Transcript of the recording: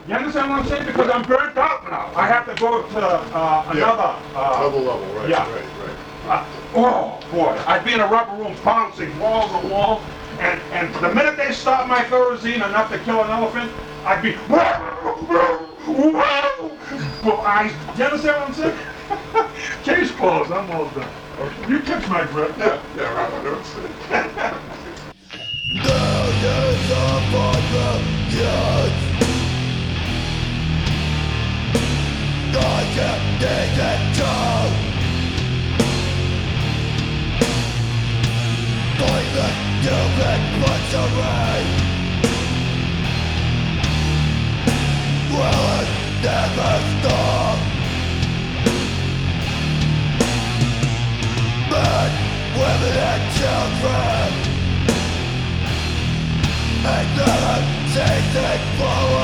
You understand what I'm saying? Because I'm burnt out now. I have to go to another. Another level, right? Yeah. Right. Oh boy, I'd be in a rubber room bouncing walls to walls, and the minute they stop my Thorazine enough to kill an elephant, I'd be. Well, you understand what I'm saying? Case closed. I'm all done. Okay. You catch my breath. Yeah, right. I know what you're saying. Millions upon millions. I can't take it down. Pointless, stupid butchery. Will it never stop? Men, women and children. And never ceasing for